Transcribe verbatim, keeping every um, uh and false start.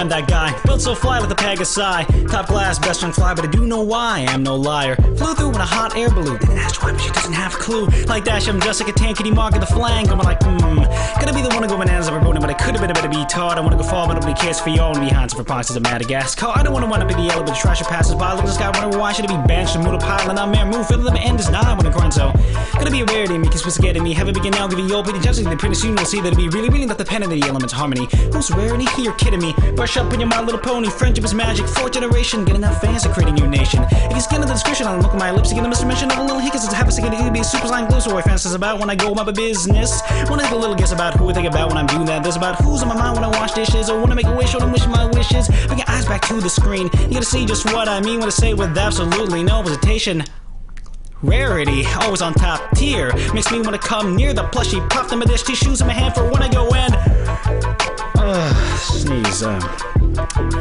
I'm that guy, built so fly like a Pegasi. Top class, best on fly, but I do know why I am no liar. Flew through in a hot air balloon, didn't ask why, but she doesn't have a clue. Like Dash, I'm just like a tankety mark at the flank. I'm like, hmm, gonna be the one to go bananas over boning, but I could have been a better be taught. I wanna go far, but nobody cares for y'all. And behind some foxes of Madagascar. I don't wanna wind up in the yellow, but the trash passes by. Look at this guy, wonder why should it be banished and move a pile? And I'm there, move, fill them, end is not when I grind so. Gonna be a rarity, make you supposed to get at me. Have a begin now, give you your opinion, judging the pretty soon you'll see that it'll be really, really not the pen of the elements harmony. Who's rarity? You're kidding me. Brush up on your My Little Pony. Friendship is magic. Fourth generation. Get enough fans to create a new nation. If you skin in the description, I'll look at my lips to get a mister mention of a little hiccups. It's a habit to get to be a super slime glue. So I fantasize about when I go about my business. Wanna take a little guess about who I think about when I'm doing that. There's about who's on my mind when I wash dishes. Or wanna make a wish or I'm wishing my wishes. Bring your eyes back to the screen. You gotta see just what I mean when I say with absolutely no hesitation. Rarity, always on top tier. Makes me wanna come near the plushie. Pop them a dish, tissues in my hand for when I go in. Uh, sneeze, um...